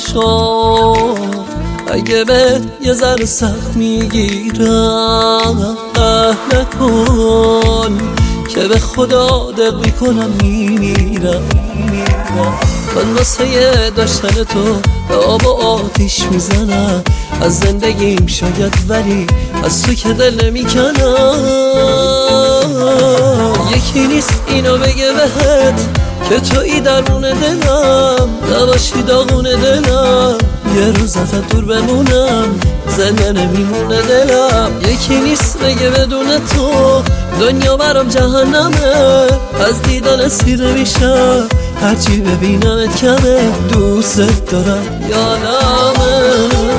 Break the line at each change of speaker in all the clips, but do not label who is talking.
شو اگه به یه ذره سخت میگیرم نکن که به خدا دق میکنم میمیرم من واسه داشتن تو به آب و آتیش میزنم از زندگیم شاید ولی از تو که دل نمیکنم یکی نیست اینو بگه بهت که تویی درون دلم نباشی داغون دلم یه روز ازت دور بمونم زنده نمیمونه دلم یکی نیست بگه بدون تو دنیا برام جهنمه از دیدن سیر میشم هرچی ببینمت کمه دوست دارم یادمه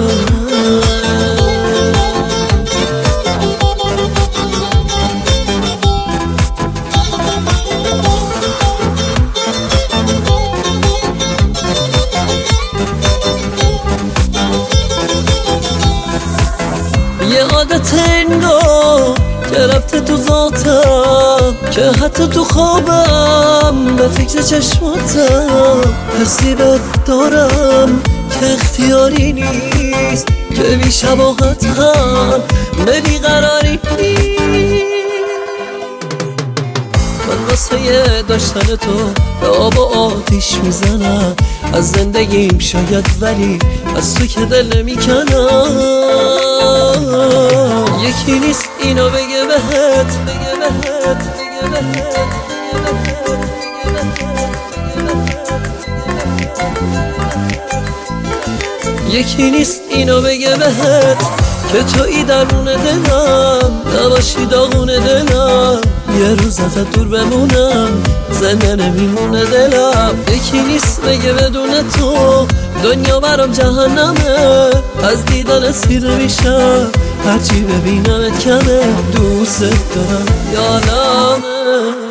یه عادت انگار که رفته تو ذاتم که حتی تو خوابم به فکر چشماتم حسی بهت دارم که اختیاری نیست که بی شباهت هم به بیقراری نیست من واسه داشتن تو به آب و آتیش میزنم از زندگیم شاید ولی از تو که دل نمیکنم یکی نیست اینو بگه بهت یکی نیست اینو بگه بهت که تویی درون دلم نباشی داغون دلم یه روز ازت دور بمونم زنده نمیمونه دلم یکی نیست بگه بدون تو دنیا برام جهنمه از دیدن سیر میشم هرچی ببینمت کمه دوست دارم یادمه